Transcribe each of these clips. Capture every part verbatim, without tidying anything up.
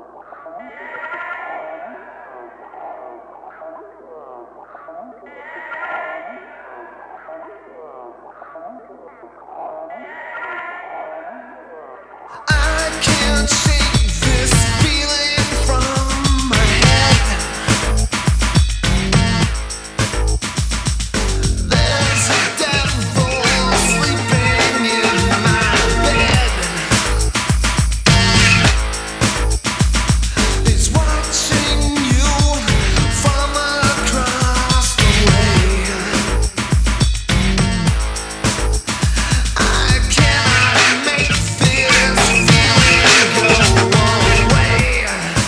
I can't shake this feeling from my head. There's a devil sleeping in my bed. He's watching you from across the way. I cannot make this feeling go away.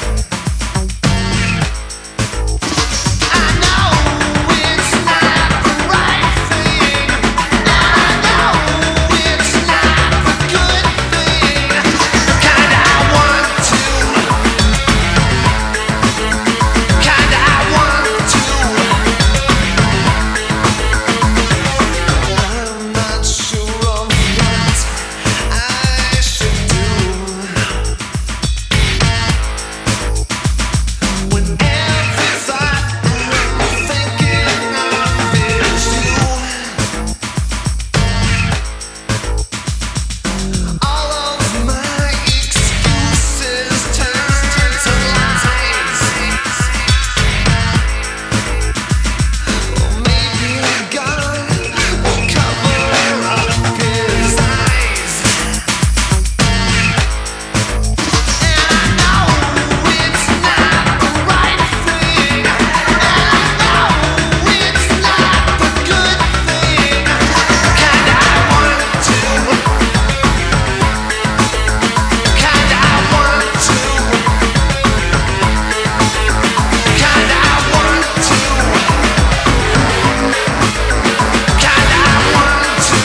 I know it's not the right thing, and I know it's not the good thing. Kinda I want to, kinda I want to. I'm not sure of what I should do when every thought I'm thinking of is you. All of my excuses turn to lies. Or maybe God will cover up his eyes. And I know it's not the right thing, and I know it's not the good thing. Kinda I want to, kinda I want to, kinda I want to, kinda I want to.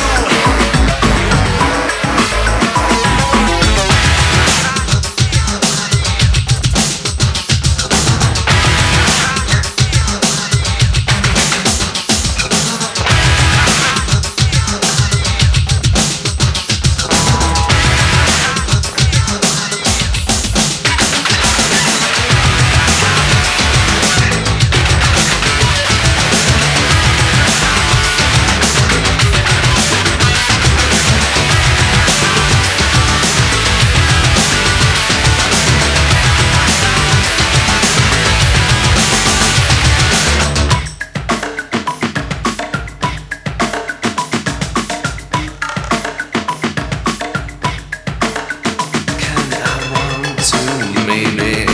Kinda I want to, maybe